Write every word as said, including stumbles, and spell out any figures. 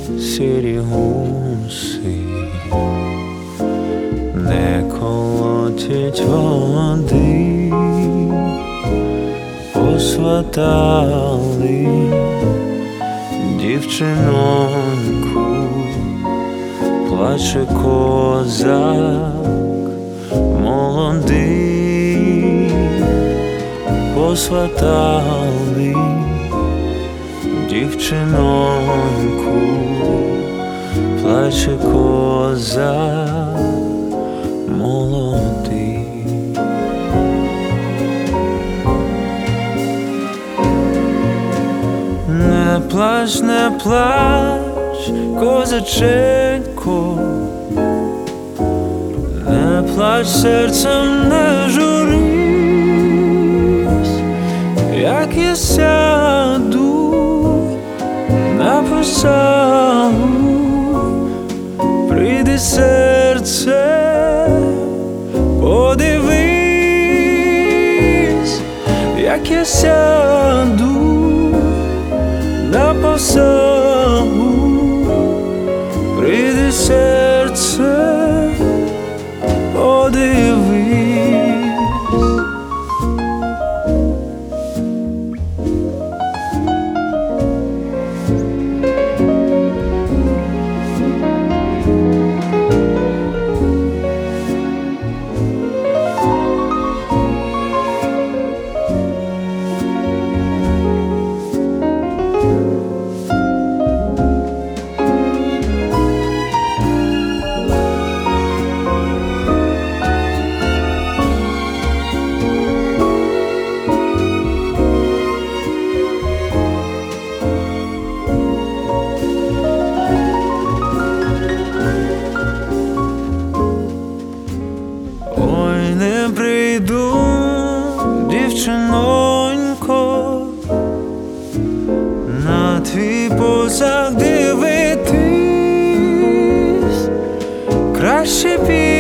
сірі гуси не колотять води, посватали дівчиноньку, плаче козак молодий, посватали дівчиноньку, плаче козак молодий. Не плач, не плач, козаченько, не плач, серцем не журись, як я сяду на посагу, прийди, серце, подивись, як я сяду на посагу, прийди, серце, подивись. Ой, не прийду, дівчинонько, на твій посаг дивитись, краще пі